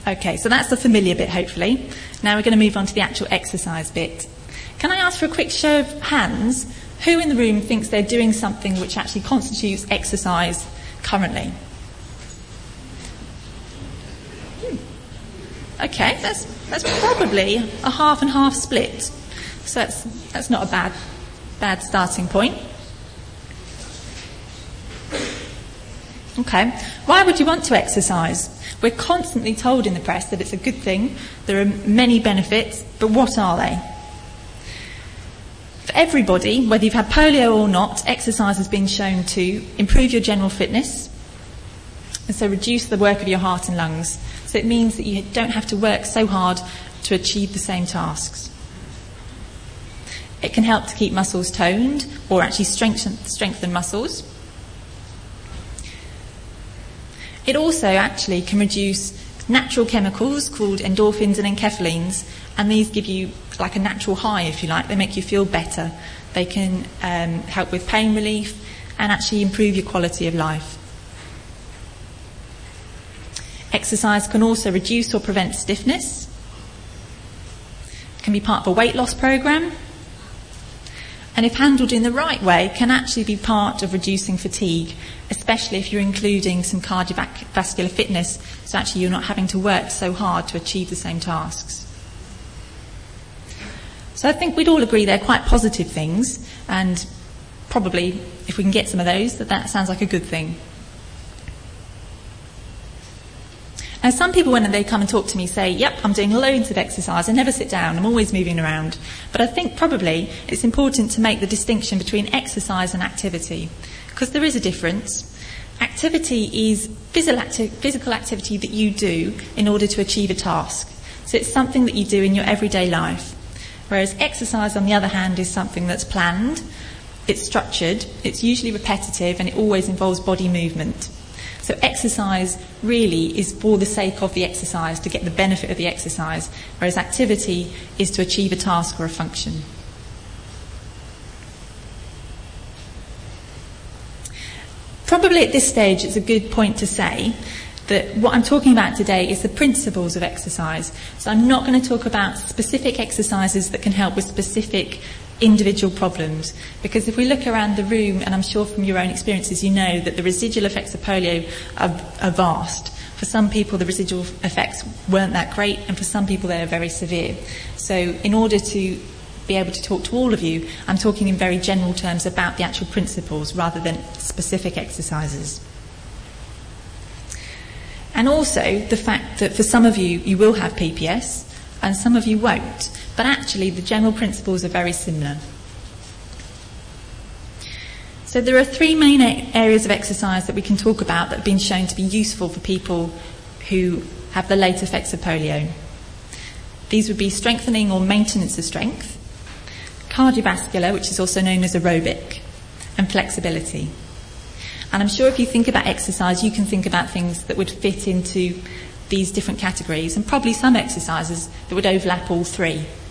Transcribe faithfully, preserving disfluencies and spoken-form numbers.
Okay, so that's the familiar bit, hopefully. Now we're going to move on to the actual exercise bit. Can I ask for a quick show of hands? Who in the room thinks they're doing something which actually constitutes exercise currently? Hmm. Okay, that's that's probably a half and half split. So that's that's not a bad bad starting point. Okay, why would you want to exercise? We're constantly told in the press that it's a good thing. There are many benefits, but what are they? For everybody, whether you've had polio or not, exercise has been shown to improve your general fitness and so reduce the work of your heart and lungs. So it means that you don't have to work so hard to achieve the same tasks. It can help to keep muscles toned or actually strengthen, strengthen muscles. It also actually can reduce natural chemicals called endorphins and enkephalines, and these give you like a natural high, if you like. They make you feel better. They can um, help with pain relief and actually improve your quality of life. Exercise can also reduce or prevent stiffness. It can be part of a weight loss program. And if handled in the right way, can actually be part of reducing fatigue, especially if you're including some cardiovascular fitness, so actually you're not having to work so hard to achieve the same tasks. So I think we'd all agree they're quite positive things, and probably, if we can get some of those, that that sounds like a good thing. Now, some people, when they come and talk to me, say, yep, I'm doing loads of exercise, I never sit down, I'm always moving around. But I think probably it's important to make the distinction between exercise and activity, because there is a difference. Activity is physical, acti- physical activity that you do in order to achieve a task. So it's something that you do in your everyday life. Whereas exercise, on the other hand, is something that's planned, it's structured, it's usually repetitive, and it always involves body movement. So exercise really is for the sake of the exercise, to get the benefit of the exercise, whereas activity is to achieve a task or a function. Probably at this stage it's a good point to say that what I'm talking about today is the principles of exercise. So I'm not going to talk about specific exercises that can help with specific individual problems, because if we look around the room, and I'm sure from your own experiences you know that the residual effects of polio are, are vast. For some people the residual effects weren't that great, and for some people they are very severe. So in order to be able to talk to all of you, I'm talking in very general terms about the actual principles rather than specific exercises. And also the fact that for some of you you will have P P S and some of you won't. But actually, the general principles are very similar. So there are three main areas of exercise that we can talk about that have been shown to be useful for people who have the late effects of polio. These would be strengthening or maintenance of strength, cardiovascular, which is also known as aerobic, and flexibility. And I'm sure if you think about exercise, you can think about things that would fit into these different categories, and probably some exercises that would overlap all three.